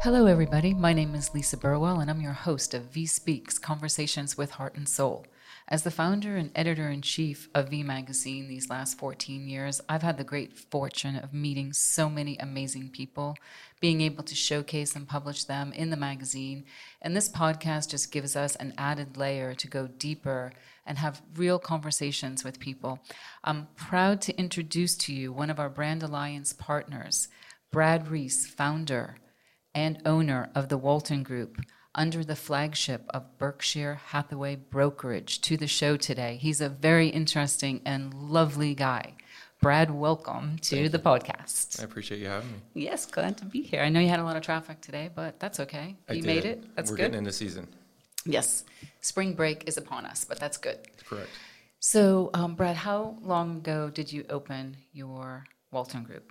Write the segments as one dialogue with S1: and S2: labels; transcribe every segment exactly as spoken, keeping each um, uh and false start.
S1: Hello, everybody. My name is Lisa Burwell, and I'm your host of V Speaks Conversations with Heart and Soul. As the founder and editor-in-chief of V Magazine these last fourteen years, I've had the great fortune of meeting so many amazing people, being able to showcase and publish them in the magazine. And this podcast just gives us an added layer to go deeper and have real conversations with people. I'm proud to introduce to you one of our Brand Alliance partners, Brad Reese, founder and owner of the Walton Group, under the flagship of Berkshire Hathaway Brokerage, to the show today. He's a very interesting and lovely guy. Brad, welcome to
S2: Thank
S1: the
S2: you.
S1: podcast.
S2: I appreciate you having me.
S1: Yes, glad to be here. I know you had a lot of traffic today, but that's okay.
S2: I
S1: You
S2: did.
S1: made it. That's
S2: We're
S1: good.
S2: getting into season.
S1: Yes. Spring break is upon us, but that's good.
S2: Correct.
S1: So, um, Brad, how long ago did you open your Walton Group?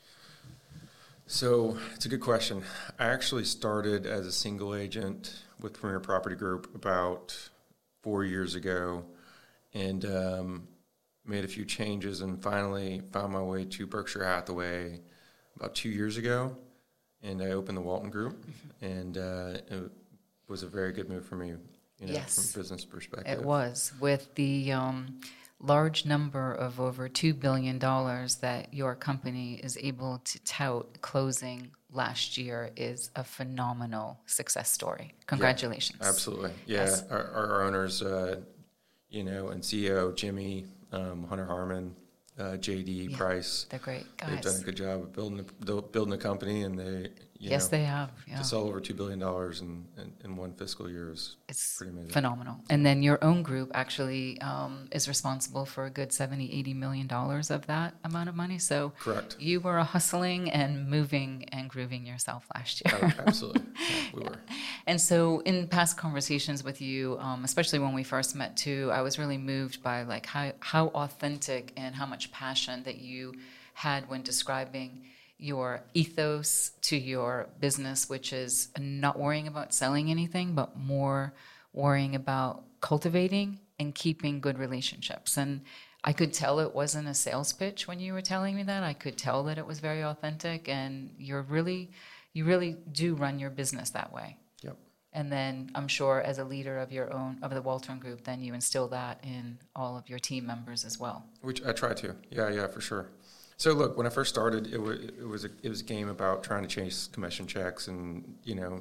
S2: So it's a good question. I actually started as a single agent with Premier Property Group about four years ago and um, made a few changes and finally found my way to Berkshire Hathaway about two years ago. And I opened the Walton Group, mm-hmm. and uh, it was a very good move for me, you know,
S1: Yes,
S2: from a business perspective.
S1: It was. With the um, large number of over two billion dollars that your company is able to tout closing last year is a phenomenal success story. Congratulations.
S2: Yeah, absolutely. Yeah,
S1: Yes.
S2: our, our owners, uh, you know, and C E O Jimmy, um, Hunter Harmon, uh, J D
S1: Yeah,
S2: Price.
S1: they're great guys.
S2: They've done a good job of building a, building a company, and they, you
S1: yes,
S2: know,
S1: they have. Yeah.
S2: to sell over two billion dollars in, in, in one fiscal year is
S1: It's
S2: pretty amazing.
S1: phenomenal. And then your own group actually um, is responsible for a good seventy, eighty million dollars of that amount of money. So
S2: Correct.
S1: you were hustling and moving and grooving yourself last year.
S2: Oh, absolutely. Yeah, we were.
S1: And so in past conversations with you, um, especially when we first met too, I was really moved by like how, how authentic and how much passion that you had when describing your ethos to your business, which is not worrying about selling anything, but more worrying about cultivating and keeping good relationships. And I could tell it wasn't a sales pitch when you were telling me that. I could tell that it was very authentic, and you're really, you really do run your business that way.
S2: Yep.
S1: And then I'm sure as a leader of your own, of the Walton Group, then you instill that in all of your team members as well.
S2: Which I try to. Yeah, yeah, for sure. So look, when I first started, it was it was a it was a game about trying to chase commission checks and, you know,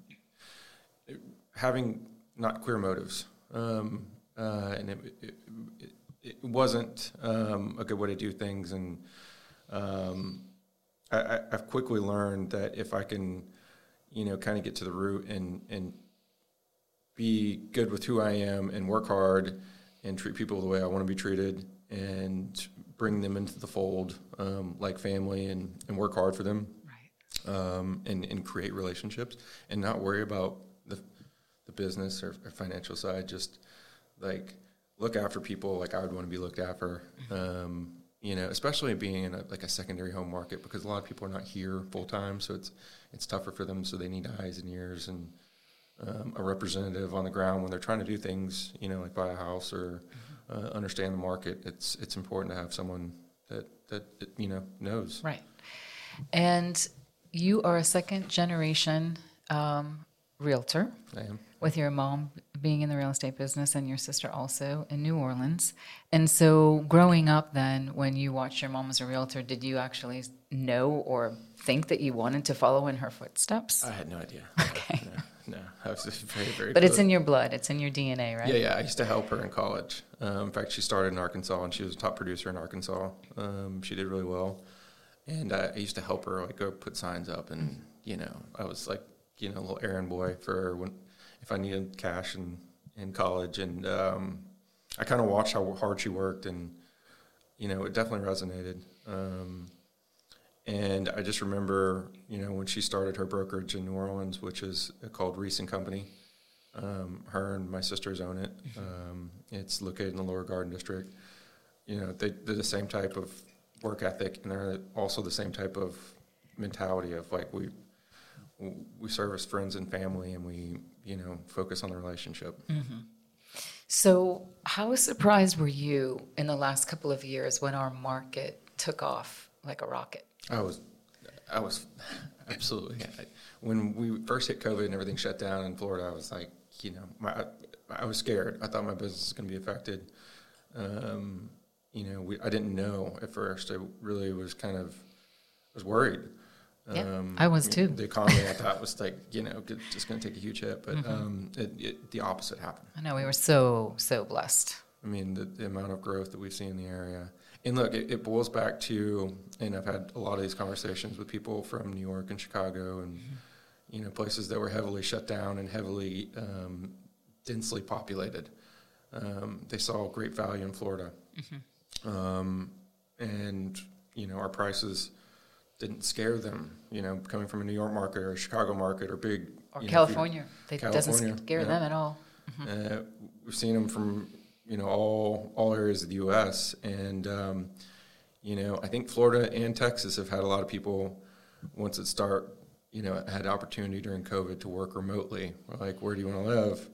S2: having not clear motives, um, uh, and it, it, it, it wasn't um, a good way to do things. And um, I, I, I've quickly learned that if I can, you know, kind of get to the root and and be good with who I am and work hard and treat people the way I want to be treated and bring them into the fold um, like family and, and work hard for them,
S1: Right.
S2: um, and, and create relationships and not worry about the the business or, or financial side. Just like look after people like I would want to be looked after, um, you know, especially being in a, like a secondary home market, because a lot of people are not here full time, so it's it's tougher for them. So they need eyes and ears and um, a representative on the ground when they're trying to do things, you know, like buy a house or Uh, understand the market. It's it's important to have someone that that you know knows.
S1: Right. And you are a second generation um, realtor.
S2: I am.
S1: With your mom being in the real estate business and your sister also in New Orleans. And so growing up then, when you watched your mom as a realtor, did you actually know or think that you wanted to follow in her footsteps?
S2: I had no idea.
S1: Okay.
S2: No, no. I was just very, very
S1: But
S2: close.
S1: it's in your blood. It's in your D N A, right?
S2: Yeah, yeah. I used to help her in college. Um, in fact, she started in Arkansas, and she was a top producer in Arkansas. Um, she did really well. And I, I used to help her, like, go put signs up. And, you know, I was like, you know, a little errand boy for her when, if I needed cash in, in college. And um, I kind of watched how hard she worked, and, you know, it definitely resonated. Um, and I just remember, you know, when she started her brokerage in New Orleans, which is called Reese and Company. Um, her and my sisters own it. Um, it's located in the Lower Garden District. You know, they, they're the same type of work ethic, and they're also the same type of mentality of, like, we we service friends and family, and we, you know, focus on the relationship.
S1: Mm-hmm. So how surprised were you in the last couple of years when our market took off like a rocket?
S2: I was, I was absolutely. I, when we first hit COVID and everything shut down in Florida, I was like, you know, my, I, I was scared. I thought my business was going to be affected. Um, you know, we, I didn't know at first. I really was kind of was worried.
S1: Yeah,
S2: um,
S1: I was too.
S2: The economy, I thought, was like, you know, just going to take a huge hit. But mm-hmm. um, it, it, the opposite happened.
S1: I know. We were so, so blessed.
S2: I mean, the, the amount of growth that we've seen in the area. And look, it, it boils back to, and I've had a lot of these conversations with people from New York and Chicago and, mm-hmm. you know, places that were heavily shut down and heavily um, densely populated. Um, they saw great value in Florida. Mm-hmm. Um, and, you know, our prices didn't scare them, you know, coming from a New York market or a Chicago market or big.
S1: Or
S2: you
S1: California.
S2: Know,
S1: it
S2: California,
S1: doesn't scare
S2: yeah.
S1: them at all. Mm-hmm.
S2: Uh, we've seen them from, you know, all all areas of the U S And, um, you know, I think Florida and Texas have had a lot of people, once it start, you know, had opportunity during COVID to work remotely. We're like, where do you want to live?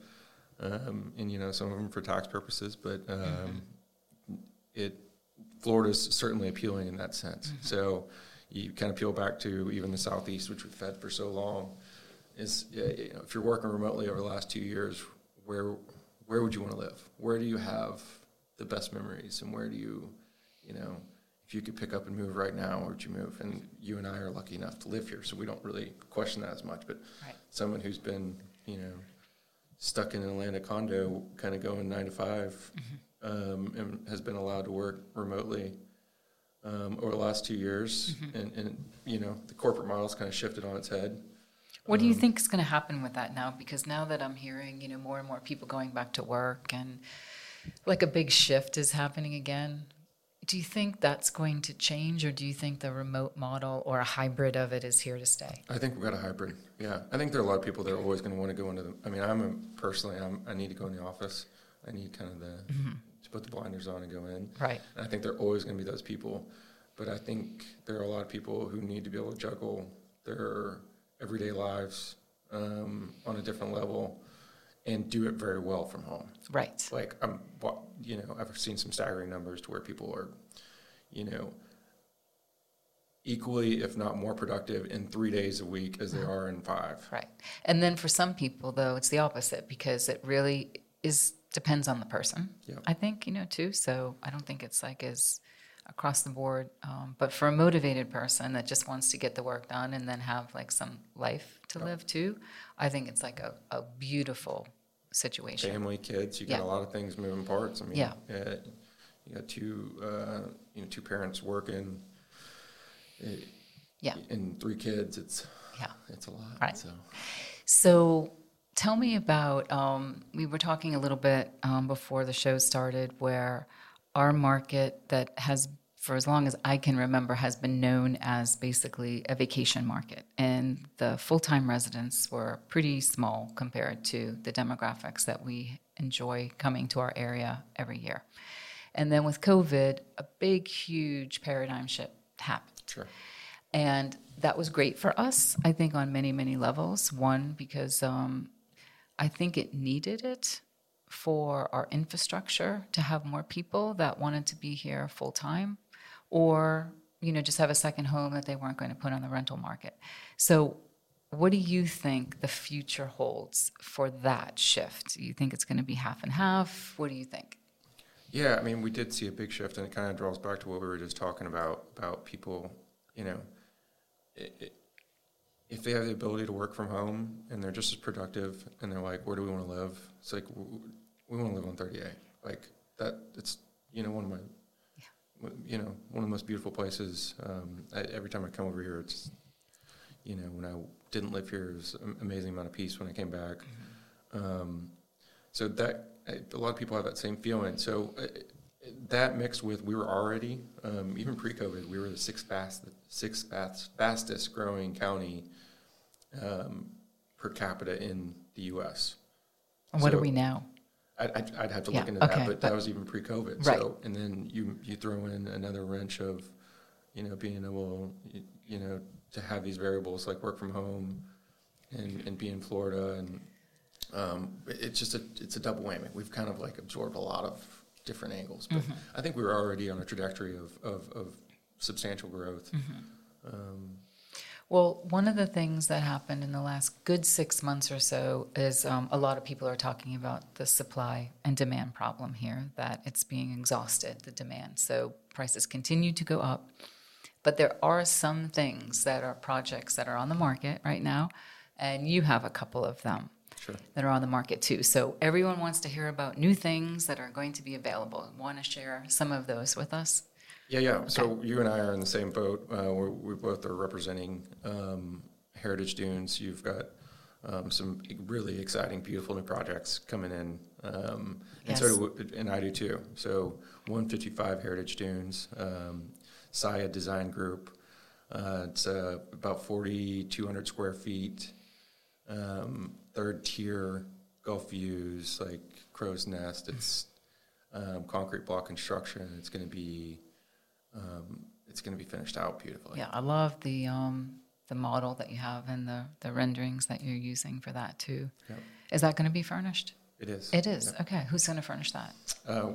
S2: Um, and, you know, some of them for tax purposes, but um, mm-hmm. it Florida's certainly appealing in that sense. Mm-hmm. So you kind of peel back to even the Southeast, which we've had for so long, is, you know, if you're working remotely over the last two years, where where would you want to live? Where do you have the best memories? And where do you, you know, if you could pick up and move right now, where would you move? And you and I are lucky enough to live here, so we don't really question that as much. But
S1: right.
S2: someone who's been, you know, stuck in an Atlanta condo, kind of going nine to five, mm-hmm. um, and has been allowed to work remotely um, over the last two years. Mm-hmm. And, and, you know, the corporate model's kind of shifted on its head.
S1: What do you think is going to happen with that now? Because now that I'm hearing, you know, more and more people going back to work and like a big shift is happening again, do you think that's going to change, or do you think the remote model or a hybrid of it is here to stay?
S2: I think we've got a hybrid, yeah. I think there are a lot of people that are always going to want to go into the, I mean, I'm a, personally, I'm, I need to go in the office. I need kind of the, mm-hmm. to put the blinders on and go in.
S1: Right.
S2: And I think there are always going to be those people. But I think there are a lot of people who need to be able to juggle their everyday lives um, on a different level and do it very well from home.
S1: Right.
S2: Like, I'm, you know, I've seen some staggering numbers to where people are, you know, equally, if not more productive in three days a week as they are in five.
S1: Right. And then for some people, though, it's the opposite, because it really is depends on the person,
S2: yeah.
S1: I think, you know, too. So I don't think it's like as across the board. Um, but for a motivated person that just wants to get the work done and then have like some life to yep. live too, I think it's like a, a beautiful situation.
S2: Family, kids, you
S1: yeah.
S2: got a lot of things moving parts. I mean,
S1: yeah.
S2: uh, you got two, uh, you know, two parents working, uh,
S1: yeah,
S2: and three kids. It's
S1: yeah,
S2: it's a lot.
S1: Right.
S2: So,
S1: so tell me about. Um, we were talking a little bit um, before the show started, where our market that has, for as long as I can remember, has been known as basically a vacation market. And the full-time residents were pretty small compared to the demographics that we enjoy coming to our area every year. And then with COVID, a big, huge paradigm shift happened.
S2: Sure.
S1: And that was great for us, I think, on many, many levels. One, because um, I think it needed it for our infrastructure to have more people that wanted to be here full time, or, you know, just have a second home that they weren't going to put on the rental market. So what do you think the future holds for that shift? Do you think it's going to be half and half? What do you think?
S2: Yeah, I mean, we did see a big shift, and it kind of draws back to what we were just talking about, about people, you know, it, it, if they have the ability to work from home and they're just as productive and they're like, where do we want to live? It's like, we want to live on thirty-eight. Like that, it's, you know, one of my, yeah. you know, one of the most beautiful places. Um, I, every time I come over here, it's, you know, when I didn't live here, it was an amazing amount of peace when I came back. Mm-hmm. Um, so that, a lot of people have that same feeling. So uh, that mixed with, we were already, um, even pre-COVID, we were the sixth fast, sixth fast, fastest growing county um, per capita in the U S.
S1: And what
S2: so,
S1: are we now?
S2: I'd, I'd have to
S1: yeah,
S2: look into
S1: okay,
S2: that, but,
S1: but
S2: that was even pre-COVID.
S1: Right.
S2: So, and then you you throw in another wrench of, you know, being able, you, you know, to have these variables like work from home, and, and be in Florida, and um, it's just a it's a double whammy. We've kind of like absorbed a lot of different angles, but mm-hmm. I think we were already on a trajectory of of, of substantial growth. Mm-hmm. Um,
S1: Well, one of the things that happened in the last good six months or so is um, a lot of people are talking about the supply and demand problem here, that it's being exhausted, the demand. So prices continue to go up. But there are some things that are projects that are on the market right now, and you have a couple of them
S2: Sure.
S1: that are on the market too. So everyone wants to hear about new things that are going to be available. Want to share some of those with us?
S2: Yeah, yeah. Okay. So you and I are in the same boat. Uh, we're, we both are representing um, Heritage Dunes. You've got um, some really exciting, beautiful new projects coming in, um, and yes. so do, and I do too. So one fifty-five Heritage Dunes, um, Saya Design Group. Uh, it's uh, about forty-two hundred square feet, um, third tier Gulf views, like Crow's Nest. It's um, concrete block construction. It's going to be Um, it's going to be finished out beautifully.
S1: Yeah, I love the um, the model that you have and the, the renderings that you're using for that too. Yep. Is that going to be furnished?
S2: It is.
S1: It is.
S2: Yep.
S1: Okay. Who's going to furnish that?
S2: Uh,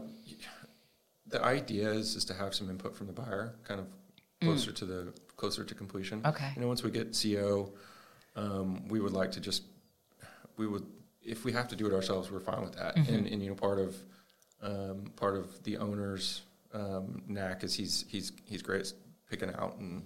S2: the idea is is to have some input from the buyer, kind of closer mm. to the closer to completion.
S1: Okay.
S2: You know, once we get C O, um, we would like to just we would if we have to do it ourselves, we're fine with that. Mm-hmm. And, and you know, part of um, part of the owner's Um, knack is he's he's he's great at picking out and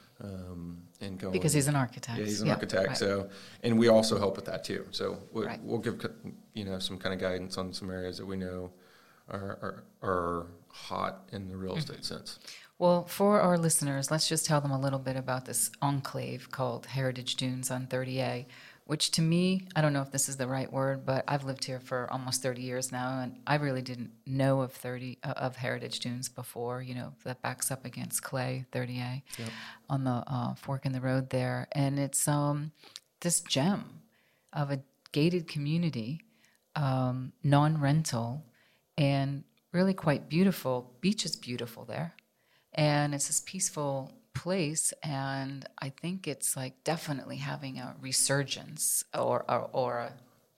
S2: um, and going
S1: because he's an architect.
S2: Yeah, he's an
S1: yep,
S2: architect.
S1: Right.
S2: So, and we also help with that too. So we'll,
S1: right.
S2: we'll give you know some kind of guidance on some areas that we know are are, are hot in the real estate mm-hmm. sense.
S1: Well, for our listeners, let's just tell them a little bit about this enclave called Heritage Dunes on thirty A. Which to me, I don't know if this is the right word, but I've lived here for almost thirty years now, and I really didn't know of thirty uh, of Heritage Dunes before. You know, that backs up against Clay thirty A yep. on the uh, fork in the road there, and it's um, this gem of a gated community, um, non-rental, and really quite beautiful. Beach is beautiful there, and it's this peaceful place, and I think it's like definitely having a resurgence or or, or a,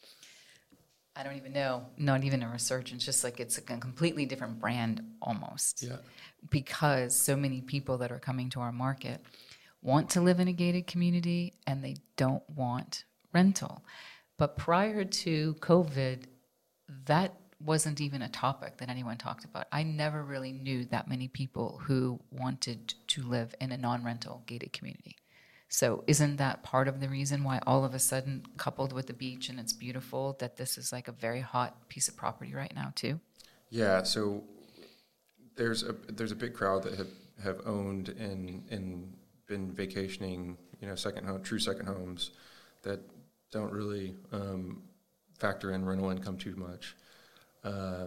S1: I don't even know, not even a resurgence, just like it's a completely different brand almost.
S2: Yeah.
S1: Because so many people that are coming to our market want to live in a gated community and they don't want rental. But prior to COVID, that wasn't even a topic that anyone talked about. I never really knew that many people who wanted to live in a non-rental gated community. So isn't that part of the reason why all of a sudden, coupled with the beach and it's beautiful, that this is like a very hot piece of property right now too?
S2: Yeah, so there's a there's a big crowd that have, have owned and and been vacationing, you know, second home, true second homes that don't really um, factor in rental income too much. Uh,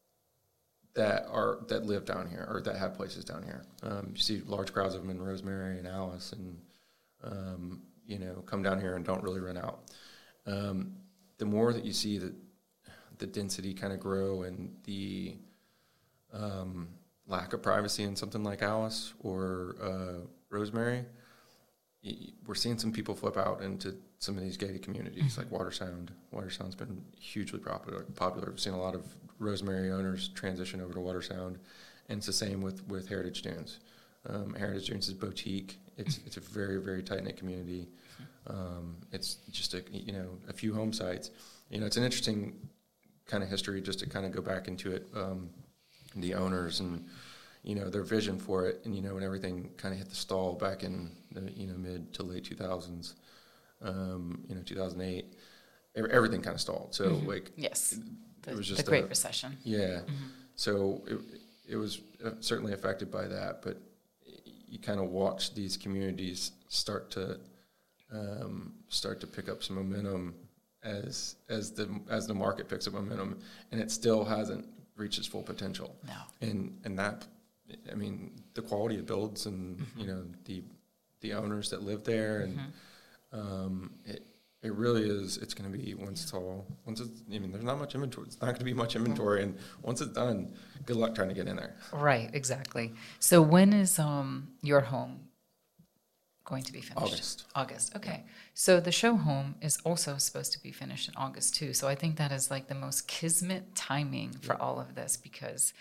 S2: that are that live down here or that have places down here. Um, you see large crowds of them in Rosemary and Alice, and um, you know come down here and don't really rent out. Um, the more that you see that the density kind of grow and the um, lack of privacy in something like Alice or uh, Rosemary, y- we're seeing some people flip out into some of these gated communities, like Watersound. Watersound's been hugely popular. Popular. We've seen a lot of Rosemary owners transition over to Watersound, and it's the same with, with Heritage Dunes. Um, Heritage Dunes is boutique. It's it's a very very tight knit community. Um, it's just a you know a few home sites. You know, it's an interesting kind of history just to kind of go back into it. Um, the owners and you know their vision for it, and you know when everything kind of hit the stall back in the you know mid to late two thousands. Um, you know, two thousand eight, everything kind of stalled. So, mm-hmm. like,
S1: yes, the,
S2: it was just
S1: the Great
S2: a,
S1: Recession.
S2: Yeah. Mm-hmm. So it, it was certainly affected by that, but you kind of watch these communities start to um, start to pick up some momentum as as the as the market picks up momentum, and it still hasn't reached its full potential.
S1: No.
S2: And and that, I mean, the quality it builds, and mm-hmm. you know the the owners that live there, and mm-hmm. Um, it it really is. It's going to be once yeah. it's all once it's. I mean, there's not much inventory. It's not going to be much inventory, and once it's done, good luck trying to get in there.
S1: Right. Exactly. So when is um your home going to be finished?
S2: August.
S1: August. Okay. Yeah. So the show home is also supposed to be finished in August too. So I think that is like the most kismet timing for yeah. all of this, because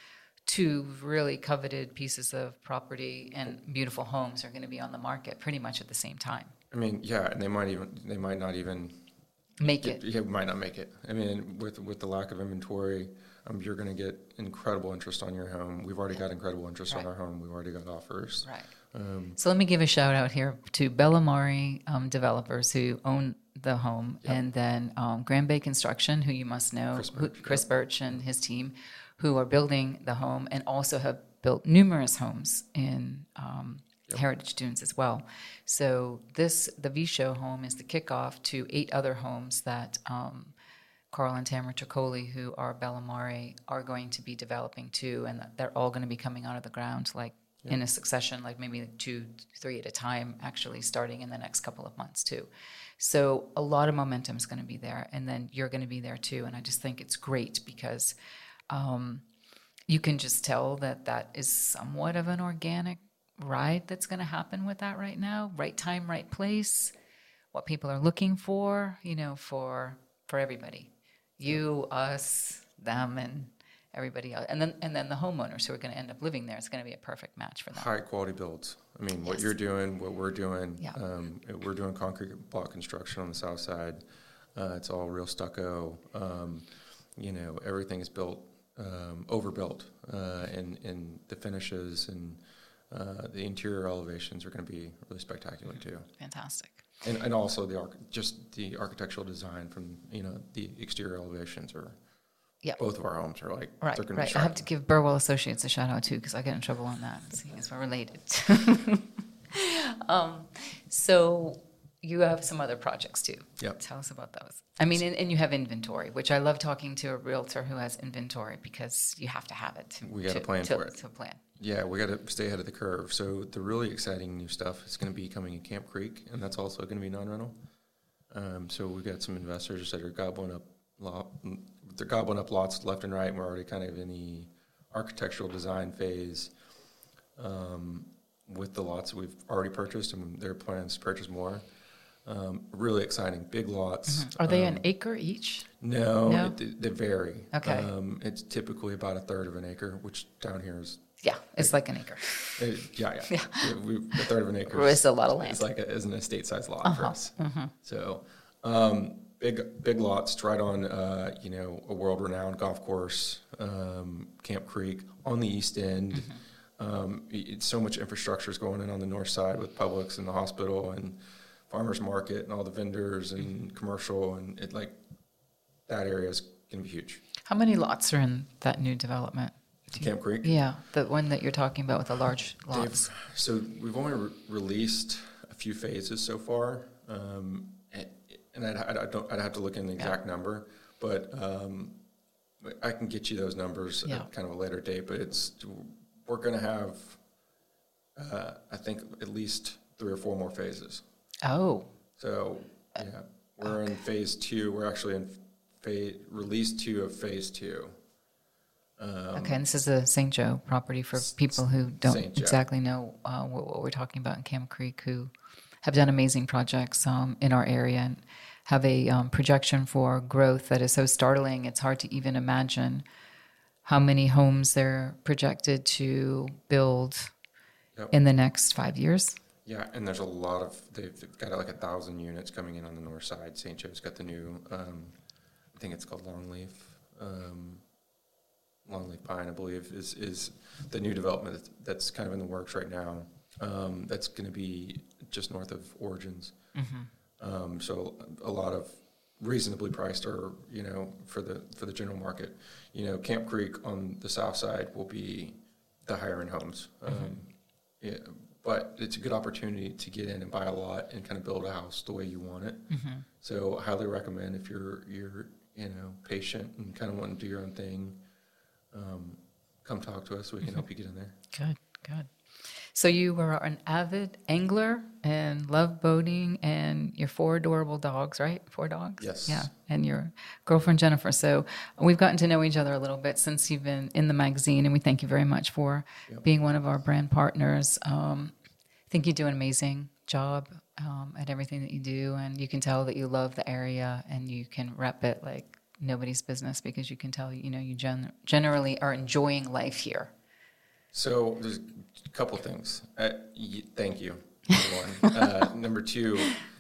S1: two really coveted pieces of property and beautiful homes are going to be on the market pretty much at the same time.
S2: I mean, yeah, and they might even they might not even
S1: Make
S2: get,
S1: it.
S2: Yeah, might not make it. I mean, with with the lack of inventory, um, you're going to get incredible interest on your home. We've already got incredible interest
S1: Right.
S2: on our home. We've already got offers.
S1: Right.
S2: Um,
S1: So let me give a shout out here to Bellamari um, developers who own the home,
S2: Yep.
S1: and then um, Grand Bay Construction, who you must know,
S2: Chris
S1: who,
S2: Birch,
S1: Chris
S2: yep.
S1: Birch and his team, who are building the home and also have built numerous homes in um,
S2: Yep.
S1: Heritage Dunes as well. So this, the V Show home, is the kickoff to eight other homes that um, Carl and Tamara Tricoli, who are Bellamari, are going to be developing too, and they're all going to be coming out of the ground like in a succession, like maybe two, three at a time, actually starting in the next couple of months too. So a lot of momentum is going to be there, and then you're going to be there too. And I just think it's great because um, you can just tell that that is somewhat of an organic ride that's going to happen with that right now. Right time, right place, what people are looking for, you know, for for everybody, you, us, them, and everybody else, and then and then the homeowners who are going to end up living there. It's going to be a perfect match for them.
S2: high quality builds. I mean, what
S1: Yes.
S2: you're doing, what we're doing.
S1: Yeah.
S2: Um, we're doing concrete block construction on the south side. Uh, it's all real stucco. Um, you know, everything is built um, overbuilt, uh, and and the finishes and uh, the interior elevations are going to be really spectacular too.
S1: Fantastic.
S2: And and also the arch- just the architectural design from you know the exterior elevations are.
S1: Yeah.
S2: Both of our homes are like
S1: Right,
S2: they're going
S1: right.
S2: to
S1: I
S2: be
S1: have to give Burwell Associates a shout out too because I get in trouble on that, seeing as we're related. um, so you have some other projects too.
S2: Yep.
S1: Tell us about those. I mean, and, and you have inventory, which I love talking to a realtor who has inventory because you have to have it. To,
S2: We gotta
S1: to-
S2: plan
S1: to,
S2: for it.
S1: To plan.
S2: Yeah, we got to stay ahead of the curve. So the really exciting new stuff is going to be coming in Camp Creek, and that's also going to be non-rental. Um, so we've got some investors that are gobbling up lot, they're gobbling up lots left and right. And we're already kind of in the architectural design phase um, with the lots that we've already purchased, and there are plans to purchase more. Um, really exciting, big lots.
S1: Are they
S2: um,
S1: an acre each?
S2: No,
S1: No?
S2: It, they vary.
S1: Okay.
S2: Um, it's typically about a third of an acre, which down here is
S1: Yeah, it's like an acre.
S2: Uh, yeah, yeah. yeah we, a third of an acre
S1: It's a lot of land.
S2: It's like a, is an estate-sized lot for
S1: Uh-huh,
S2: us. So, um, big big lots right on, uh, you know, a world-renowned golf course, um, Camp Creek, on the east end.
S1: Mm-hmm.
S2: Um, it- it's so much infrastructure is going in on the north side with Publix and the hospital and farmers market and all the vendors and
S1: Mm-hmm.
S2: commercial, and it like that area is going to be huge.
S1: How many lots are in that new development? Do you-
S2: Camp Creek.
S1: Yeah, the one that you're talking about with the large
S2: They've-
S1: lots.
S2: So we've only re- released a few phases so far, um, and, and I'd, I'd, I don't, I'd have to look in the exact number, but um, I can get you those numbers
S1: Yeah.
S2: at kind of a later date. But it's we're going to have, uh, I think, at least three or four more phases.
S1: Oh,
S2: So yeah, we're in phase two. We're actually in phase release two of phase two. Um,
S1: okay. And this is the Saint Joe property for
S2: S-
S1: people who don't
S2: Saint Joe.
S1: exactly know uh, what, what we're talking about in Camp Creek, who have done amazing projects um, in our area and have a um, projection for growth that is so startling. It's hard to even imagine how many homes they're projected to build
S2: Yep.
S1: in the next five years.
S2: Yeah, and there's a lot of, they've, they've got like a thousand units coming in on the north side. Saint Joe's got the new, um, I think it's called Longleaf, um, Longleaf Pine, I believe, is, is the new development that's, that's kind of in the works right now. Um, that's going to be just north of Origins. Um, so a lot of reasonably priced, or you know, for the for the general market. You know, Camp Creek on the south side will be the higher end homes. Um, yeah, but it's a good opportunity to get in and buy a lot and kind of build a house the way you want it. So I highly recommend, if you're you're you know patient and kind of want to do your own thing, um, come talk to us. We can help you get in there.
S1: Good, good. So you were an avid angler and love boating, and your four adorable dogs, right? Four dogs?
S2: Yes.
S1: Yeah, and your girlfriend Jennifer. So we've gotten to know each other a little bit since you've been in the magazine, and we thank you very much for
S2: Yep.
S1: being one of our brand partners. Um, I think you do an amazing job um, at everything that you do, and you can tell that you love the area and you can rep it like nobody's business because you can tell, you know, you gen- generally are enjoying life here.
S2: So there's a couple things. Uh, y- thank you, number one. uh, number two,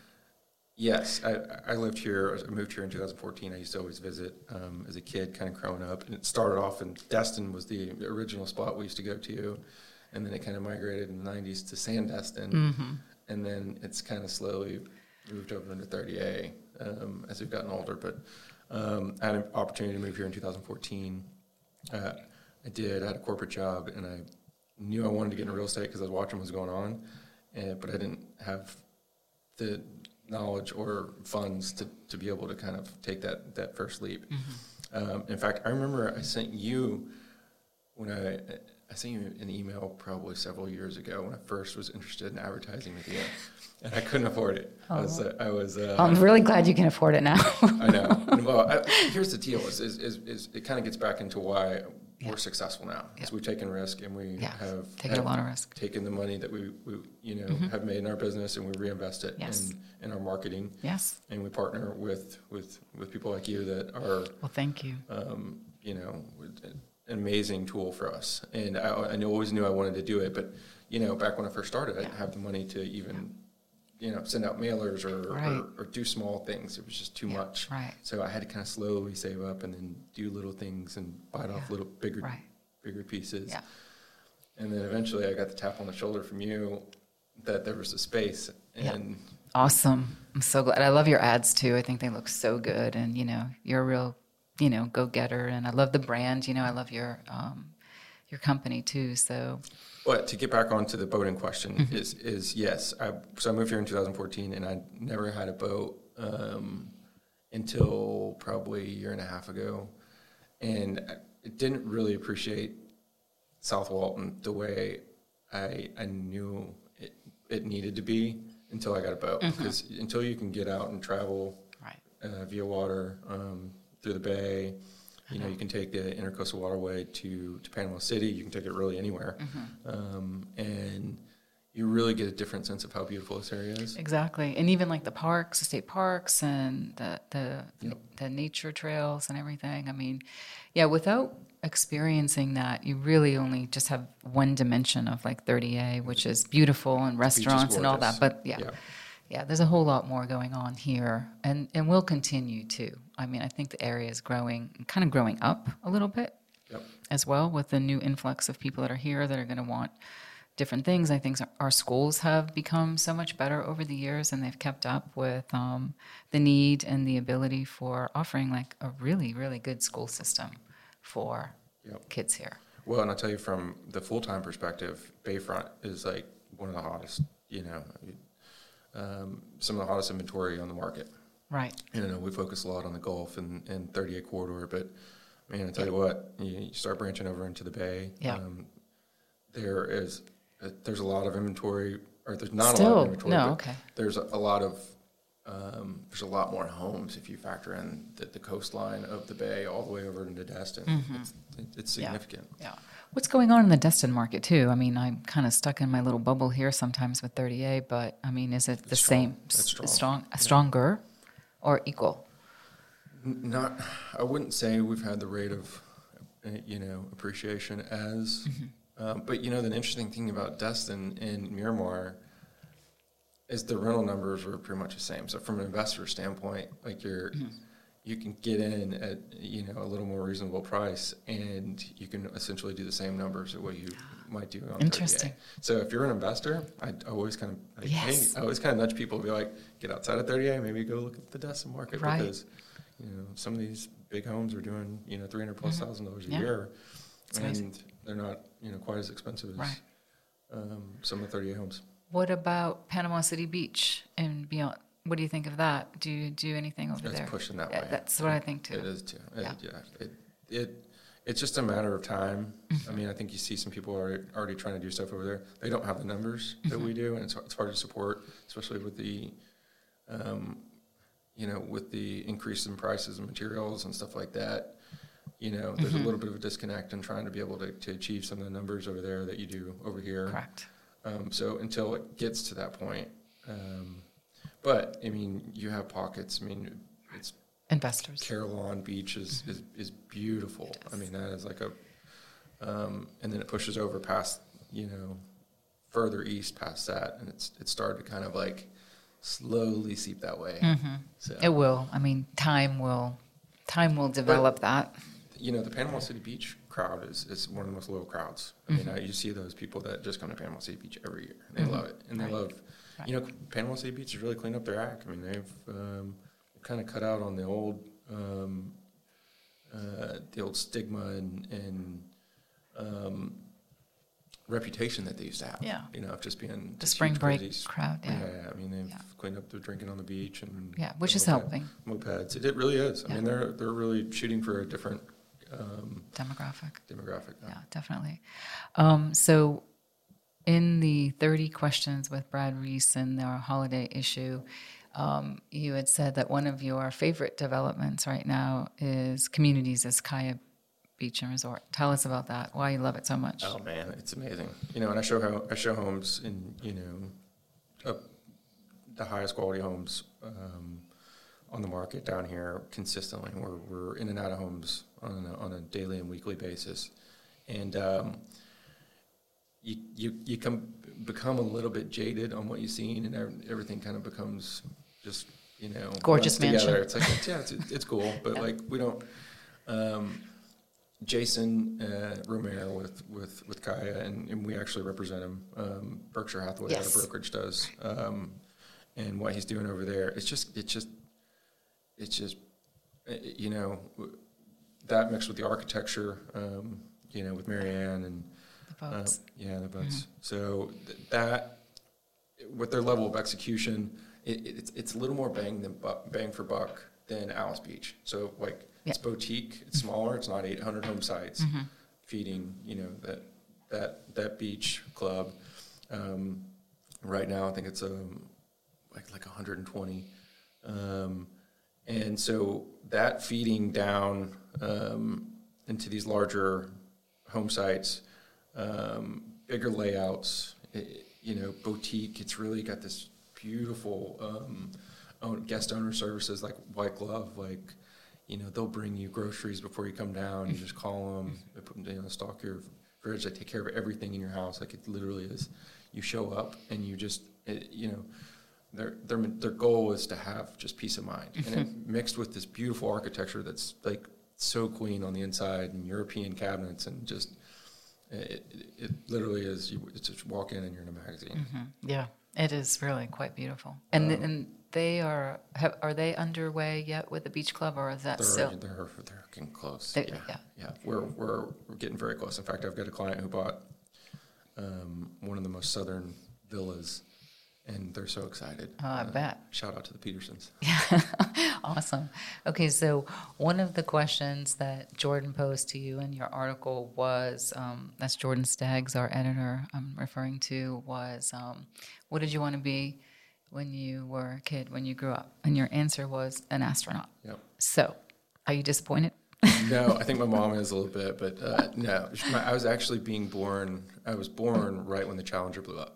S2: yes, I, I lived here. I moved here in two thousand fourteen. I used to always visit um, as a kid, kind of growing up. And it started off in Destin was the original spot we used to go to. And then it kind of migrated in the nineties to Sandestin. Mm-hmm. And then it's kind of slowly moved over into thirty A um, as we've gotten older. But um, I had an opportunity to move here in two thousand fourteen. Uh, I did. I had a corporate job, and I knew I wanted to get into real estate because I was watching what was going on, and, but I didn't have the knowledge or funds to, to be able to kind of take that, that first leap. Mm-hmm. Um, in fact, I remember I sent you when I I sent you an email probably several years ago when I first was interested in advertising with you, and I couldn't afford it. Oh. I was, uh, I was uh,
S1: I'm really glad you can afford it now.
S2: I know. And, well, I, here's the deal: is, is, is, is it kind of gets back into why yeah. we're successful now. Because yeah. we've taken risk and we yeah. have
S1: taken a lot of risk.
S2: Taken the money that we, we you know, mm-hmm. have made in our business and we reinvest it
S1: yes.
S2: in, in our marketing.
S1: Yes.
S2: And we partner with, with, with people like you that are.
S1: Well, thank you.
S2: Um, you know. An amazing tool for us, and I, I always knew I wanted to do it. But you know, back when I first started, I didn't have the money to even, you know, send out mailers or,
S1: right.
S2: or, or do small things. It was just too
S1: yeah,
S2: much.
S1: Right.
S2: So I had to kind of slowly save up and then do little things and bite yeah. off little bigger,
S1: right.
S2: bigger pieces.
S1: Yeah.
S2: And then eventually, I got the tap on the shoulder from you that there was a space. And
S1: yeah. Awesome. I'm so glad. I love your ads too. I think they look so good, and you know, you're a real. you know, go-getter, and I love the brand. You know, I love your um, your company too. So,
S2: but to get back onto the boating question mm-hmm. is is yes. I, so I moved here in two thousand fourteen, and I never had a boat um, until probably a year and a half ago, and I didn't really appreciate South Walton the way I I knew it, it needed to be until I got a boat. Because mm-hmm. until you can get out and travel
S1: right.
S2: uh, via water. Um, through the bay, you know, you can take the Intercoastal Waterway to, to Panama City. You can take it really anywhere. Mm-hmm. Um, and you really get a different sense of how beautiful this area is.
S1: Exactly. And even like the parks, the state parks and the the,
S2: yep.
S1: the nature trails and everything. I mean, yeah, without experiencing that, you really only just have one dimension of like thirty A, which is beautiful and restaurants and all that. But yeah.
S2: yeah.
S1: Yeah, there's a whole lot more going on here, and, and will continue to. I mean, I think the area is growing, kind of growing up a little bit
S2: yep.
S1: as well with the new influx of people that are here that are going to want different things. I think our schools have become so much better over the years, and they've kept up with um, the need and the ability for offering like a really, really good school system for
S2: yep.
S1: kids here.
S2: Well, and I'll tell you from the full-time perspective, Bayfront is like one of the hottest, you know, Um, some of the hottest inventory on the market.
S1: Right.
S2: And I know we focus a lot on the Gulf and, and thirty A corridor, but man, I tell you what, you, you start branching over into the Bay.
S1: Yeah.
S2: Um, there is, uh, there's a lot of inventory, or there's not
S1: Still,
S2: a lot of inventory.
S1: no,
S2: but
S1: okay.
S2: There's a, a lot of, um, there's a lot more homes if you factor in the, the coastline of the Bay all the way over into Destin.
S1: Mm-hmm.
S2: It's, it, it's significant.
S1: Yeah. yeah. What's going on in the Destin market, too? I mean, I'm kind of stuck in my little bubble here sometimes with thirty A, but, I mean, is it the
S2: it's
S1: same?
S2: It's strong.
S1: strong
S2: yeah.
S1: Stronger or equal?
S2: Not, I wouldn't say we've had the rate of, uh, you know, appreciation as, mm-hmm. um, but, you know, the interesting thing about Destin and Miramar is the rental numbers were pretty much the same. So from an investor standpoint, like you're... Mm-hmm. you can get in at, you know, a little more reasonable price, and you can essentially do the same numbers at what you might do on
S1: Interesting.
S2: thirty A. So if you're an investor, I always kind of, like,
S1: yes.
S2: hey, I always kind of nudge people to be like, get outside of thirty A, maybe go look at the Destin market
S1: right.
S2: because, you know, some of these big homes are doing, you know, three hundred plus mm-hmm. thousand dollars a
S1: yeah.
S2: year,
S1: That's
S2: and
S1: amazing.
S2: They're not, you know, quite as expensive as
S1: right.
S2: um, some of the thirty A homes.
S1: What about Panama City Beach and beyond? What do you think of that? Do you do anything over
S2: it's
S1: there?
S2: It's pushing that
S1: yeah,
S2: way.
S1: That's what I think too.
S2: It is too.
S1: Yeah.
S2: It, yeah. It, it, it's just a matter of time. Mm-hmm. I mean, I think you see some people already, already trying to do stuff over there. They don't have the numbers mm-hmm. that we do, and it's, it's hard to support, especially with the, um, you know, with the increase in prices of materials and stuff like that. You know, there's mm-hmm. a little bit of a disconnect in trying to be able to, to achieve some of the numbers over there that you do over here.
S1: Correct.
S2: Um, so until it gets to that point, um, but I mean, you have pockets. I mean, it's
S1: investors.
S2: Carillon Beach is, is, is beautiful. I mean, that is like a, um, and then it pushes over past, you know, further east past that, and it's it started to kind of like slowly seep that way.
S1: Mm-hmm.
S2: So,
S1: it will. I mean, time will, time will develop but, that.
S2: You know, the Panama City Beach crowd is, is one of the most loyal crowds. I mm-hmm. mean, I, you see those people that just come to Panama City Beach every year. And they mm-hmm. love it, and they right. love, right. you know, Panama City Beach has really cleaned up their act. I mean, they've um, kind of cut out on the old, um, uh, the old stigma and and um, reputation that they used to have.
S1: Yeah.
S2: You know, of just being
S1: the spring break crazy. crowd. Yeah.
S2: yeah. I mean, they've yeah. cleaned up their drinking on the beach and
S1: yeah, which is
S2: moped,
S1: helping.
S2: Mopeds. It, it really is.
S1: Yeah.
S2: I mean, they're they're really shooting for a different um,
S1: demographic.
S2: Demographic. Yeah,
S1: yeah definitely. Um, so, in the thirty questions with Brad Reese and their holiday issue, um, you had said that one of your favorite developments right now is Communities as Kaya Beach and Resort. Tell us about that. Why you love it so much?
S2: Oh man, it's amazing. You know, and I show how I show homes in you know, uh, the highest quality homes um, on the market down here consistently. We're we're in and out of homes on a, on a daily and weekly basis, and um, you you you come become a little bit jaded on what you've seen, and everything kind of becomes just you know
S1: gorgeous mansion.
S2: Together. It's like it's, yeah, it's it's cool, but yeah. like we don't. Um, Jason uh, Romero with, with, with Kaya, and, and we actually represent him. Um, Berkshire Hathaway, yes. our brokerage does, um, and what he's doing over there. It's just, it's just, it's just, you know, that mixed with the architecture, um, you know, with Marianne and
S1: the boats.
S2: Uh, yeah, the boats. Mm-hmm. So th- that, with their level of execution, it, it's it's a little more bang than bu- bang for buck than Alice Beach. So like. It's yep. boutique. It's smaller. It's not eight hundred home sites mm-hmm. feeding, you know, that that that beach club. Um, right now, I think it's um, like like one hundred twenty, um, and so that feeding down um, into these larger home sites, um, bigger layouts. It, you know, boutique. It's really got this beautiful um, own, guest owner services like White Glove, like. You know, they'll bring you groceries before you come down. You just call them. They put them, you know, stock your fridge. They take care of everything in your house. Like it literally is. You show up and you just, it, you know, their their their goal is to have just peace of mind, and it mixed with this beautiful architecture that's like so clean on the inside and European cabinets and just, it it, it literally is. You it's just walk in and you're in a magazine.
S1: Mm-hmm. Yeah, it is really quite beautiful. And um, and. They are have, are they underway yet with the beach club, or is that
S2: they're,
S1: still?
S2: They're they're getting close.
S1: They,
S2: yeah.
S1: yeah,
S2: yeah. We're we're we're getting very close. In fact, I've got a client who bought um, one of the most southern villas, and they're so excited.
S1: Oh, I uh, bet.
S2: Shout out to the Petersons.
S1: Yeah, awesome. Okay, so one of the questions that Jordan posed to you in your article was, um, that's Jordan Staggs, our editor. I'm referring to was, um, what did you want to be when you were a kid, when you grew up? And your answer was an astronaut.
S2: Yep.
S1: So, are you disappointed?
S2: No, I think my mom is a little bit, but uh, no. I was actually being born, I was born right when the Challenger blew up.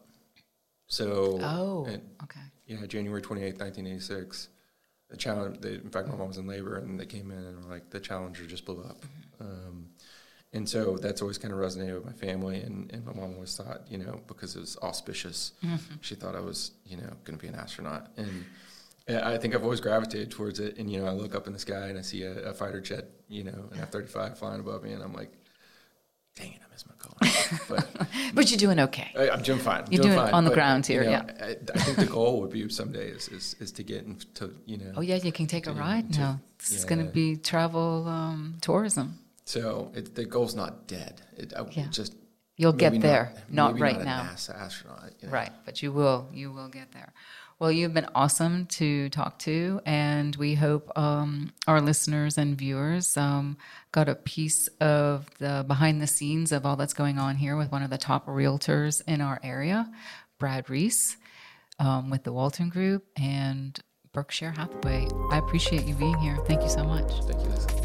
S2: So,
S1: oh,
S2: and,
S1: okay.
S2: Yeah, January twenty-eighth, nineteen eighty-six. The Challenger, they, in fact, my mom was in labor, and they came in and were like, the Challenger just blew up. Mm-hmm. Um, And so that's always kind of resonated with my family, and, and my mom always thought, you know, because it was auspicious, mm-hmm. she thought I was, you know, going to be an astronaut. And I think I've always gravitated towards it. And, you know, I look up in the sky and I see a, a fighter jet, you know, an F thirty-five flying above me, and I'm like, dang it, I missed my call. But,
S1: but you're doing okay.
S2: I, I'm doing fine. I'm
S1: you're
S2: doing,
S1: doing
S2: fine.
S1: on the
S2: but,
S1: ground here,
S2: you know,
S1: yeah.
S2: I, I think the goal would be someday is, is, is to get into, you know.
S1: Oh, yeah, you can take a ride
S2: to,
S1: now. This
S2: yeah.
S1: is going to be travel um, tourism.
S2: So it, the goal's not dead. It, I,
S1: yeah.
S2: it just
S1: You'll get there,
S2: not,
S1: not right
S2: not
S1: now.
S2: A NASA astronaut, you know?
S1: Right, but you will. You will get there. Well, you've been awesome to talk to, and we hope um, our listeners and viewers um, got a piece of the behind the scenes of all that's going on here with one of the top realtors in our area, Brad Reese, um, with the Walton Group and Berkshire Hathaway. I appreciate you being here. Thank you so much.
S2: Thank you, Lisa.